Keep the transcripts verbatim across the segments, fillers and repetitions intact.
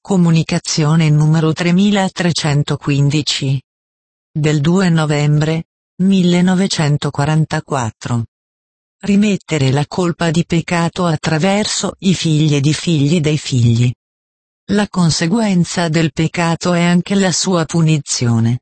Comunicazione numero tremilatrecentoquindici. Del due novembre millenovecentoquarantaquattro. Rimettere la colpa di peccato attraverso i figli ed i figli dei figli. La conseguenza del peccato è anche la sua punizione.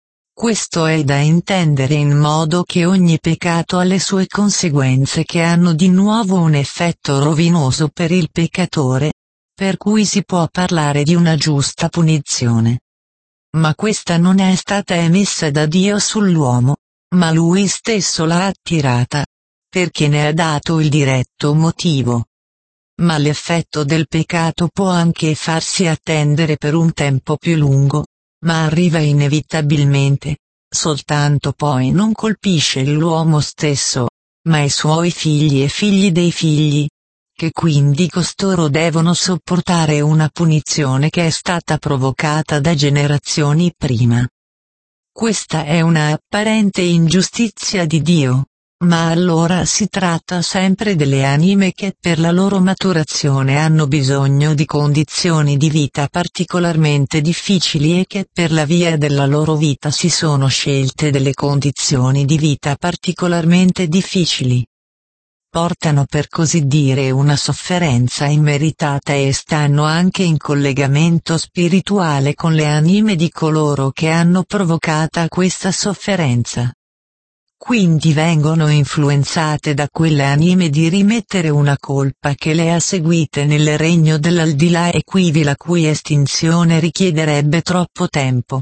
Questo è da intendere in modo che ogni peccato ha le sue conseguenze che hanno di nuovo un effetto rovinoso per il peccatore, per cui si può parlare di una giusta punizione. Ma questa non è stata emessa da Dio sull'uomo, ma Lui stesso l'ha attirata, perché ne ha dato il diretto motivo. Ma l'effetto del peccato può anche farsi attendere per un tempo più lungo, ma arriva inevitabilmente, soltanto poi non colpisce l'uomo stesso, ma i suoi figli e figli dei figli, che quindi costoro devono sopportare una punizione che è stata provocata da generazioni prima. Questa è una apparente ingiustizia di Dio, ma allora si tratta sempre delle anime che per la loro maturazione hanno bisogno di condizioni di vita particolarmente difficili e che per la via della loro vita si sono scelte delle condizioni di vita particolarmente difficili. Portano per così dire una sofferenza immeritata e stanno anche in collegamento spirituale con le anime di coloro che hanno provocata questa sofferenza. Quindi vengono influenzate da quelle anime di rimettere una colpa che le ha seguite nel regno dell'aldilà e quivi la cui estinzione richiederebbe troppo tempo.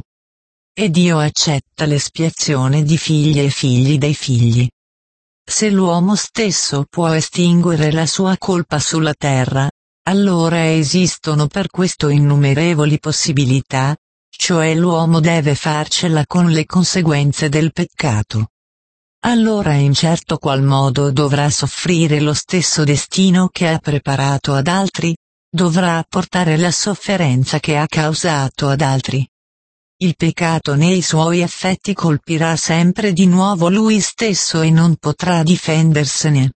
E Dio accetta l'espiazione di figli e figli dei figli. Se l'uomo stesso può estinguere la sua colpa sulla terra, allora esistono per questo innumerevoli possibilità, cioè l'uomo deve farcela con le conseguenze del peccato. Allora in certo qual modo dovrà soffrire lo stesso destino che ha preparato ad altri, dovrà portare la sofferenza che ha causato ad altri. Il peccato nei suoi effetti colpirà sempre di nuovo lui stesso e non potrà difendersene.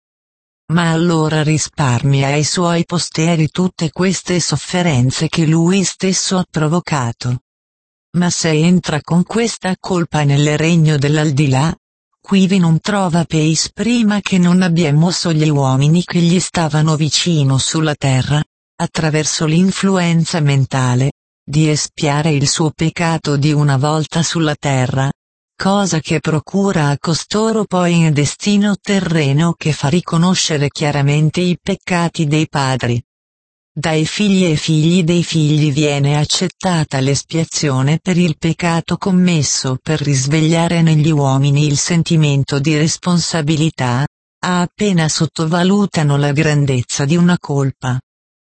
Ma allora risparmia ai suoi posteri tutte queste sofferenze che lui stesso ha provocato. Ma se entra con questa colpa nel regno dell'aldilà, quivi non trova pace prima che non abbia mosso gli uomini che gli stavano vicino sulla terra, attraverso l'influenza mentale, di espiare il suo peccato di una volta sulla terra, cosa che procura a costoro poi un destino terreno che fa riconoscere chiaramente i peccati dei padri. Dai figli e figli dei figli viene accettata l'espiazione per il peccato commesso per risvegliare negli uomini il sentimento di responsabilità, a appena sottovalutano la grandezza di una colpa.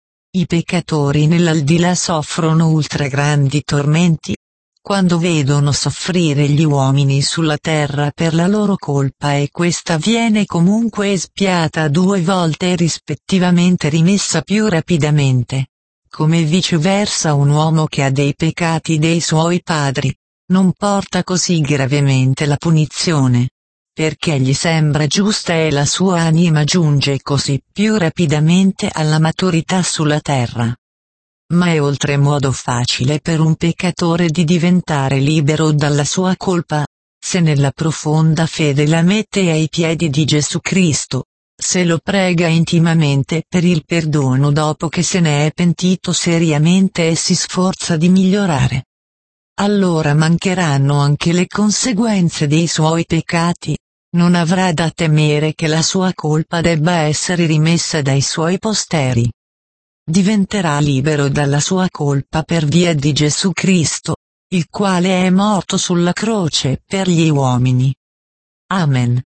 I peccatori nell'aldilà soffrono ultra grandi tormenti, quando vedono soffrire gli uomini sulla terra per la loro colpa e questa viene comunque espiata due volte e rispettivamente rimessa più rapidamente. Come viceversa un uomo che ha dei peccati dei suoi padri, non porta così gravemente la punizione, perché gli sembra giusta e la sua anima giunge così più rapidamente alla maturità sulla terra. Ma è oltremodo facile per un peccatore di diventare libero dalla sua colpa, se nella profonda fede la mette ai piedi di Gesù Cristo, se lo prega intimamente per il perdono dopo che se ne è pentito seriamente e si sforza di migliorare. Allora mancheranno anche le conseguenze dei suoi peccati, non avrà da temere che la sua colpa debba essere rimessa dai suoi posteri. Diventerà libero dalla sua colpa per via di Gesù Cristo, il quale è morto sulla croce per gli uomini. Amen.